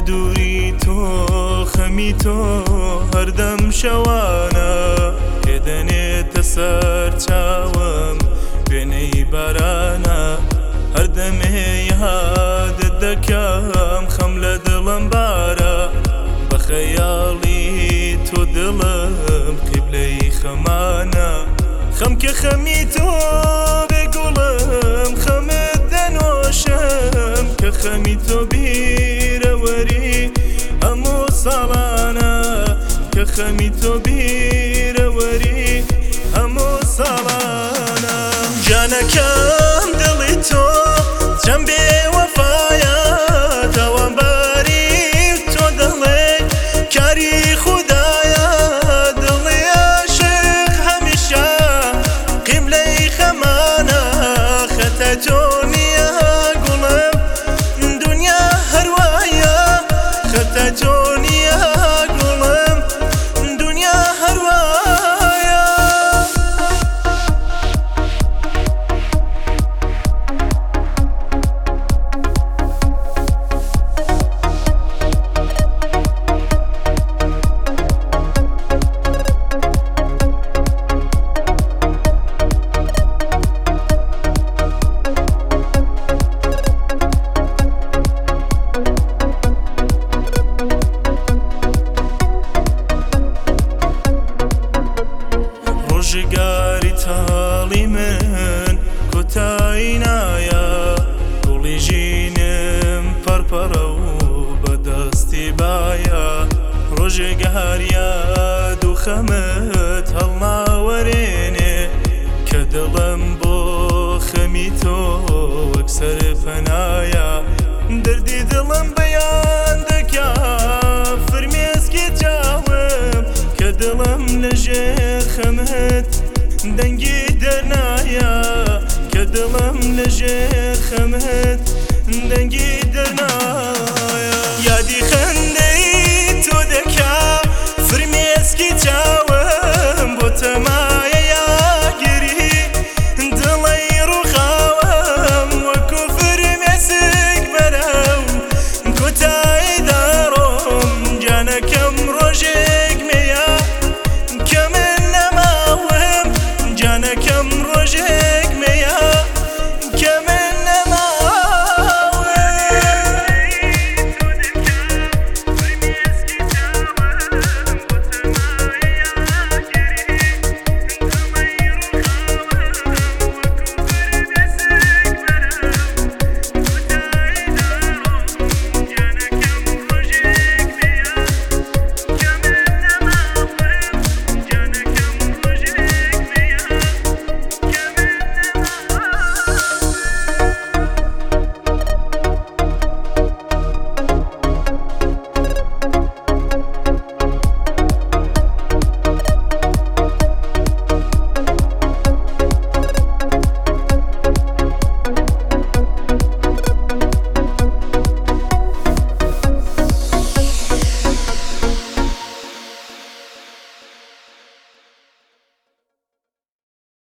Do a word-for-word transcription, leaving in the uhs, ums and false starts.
دووری تۆ خەمی تۆ هەردەم شەوانە پێدەنێتە سەر چاوم وێنەی بارانە هەردەمێ یادت دەکەم خەم لە دڵم بارە بە خەیاڵی تۆ دڵم قیبلەی خەمانە خەم کە خەمی تۆ بێگوڵم خەمت دەنۆشم کە خەمی تۆ بیرەوەری هەموو ساڵانە کە خەمی تۆ بیرەوەری هەموو ساڵانە جانەکەم دڵی تۆ چەند بێوەفایە تاوانباری تۆ دەڵێ کاری خودایە دڵی عاشق هەمیشە قیبلەی خەمانە خەتە تۆ نییە گوڵم دونیا هەروایە خەتە تۆ نییە گوڵم دونیا هەروایە ڕۆژگاری تاڵی من کۆتایی نایە گوڵی ژینم پەرپەرە و بەدەستی بایە ڕۆژگاریا دوو خەمت هەڵناوەرێنێ کە دڵم بۆ خەمی تۆ وەک سەرپەنایە دەردی دڵم بەیان دەکا فرمێسکی چاوم کە دڵم لەژێر خەمت دەنگی دەرنایە کە دڵم لەژێر خەمت دەنگی دەرنایە یادی خەن